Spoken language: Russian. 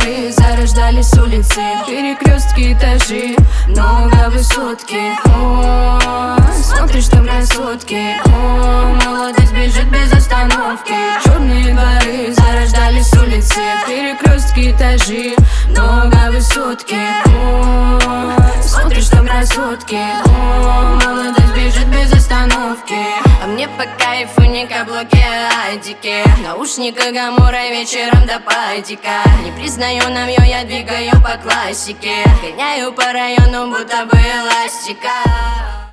дворы зарождались улицы, перекрестки, этажи, много высотки. О, смотришь там красотки. О, молодость бежит без остановки. Черные дворы зарождались улицы, перекрестки, этажи, много высотки. О, смотришь там красотки. О, молодость бежит без остановки. А мне по кайфу не каблуки, а адики. Наушника гамора вечером до патика. Не признаю навью, я двигаю по классике. Гоняю по району, будто бы эластика.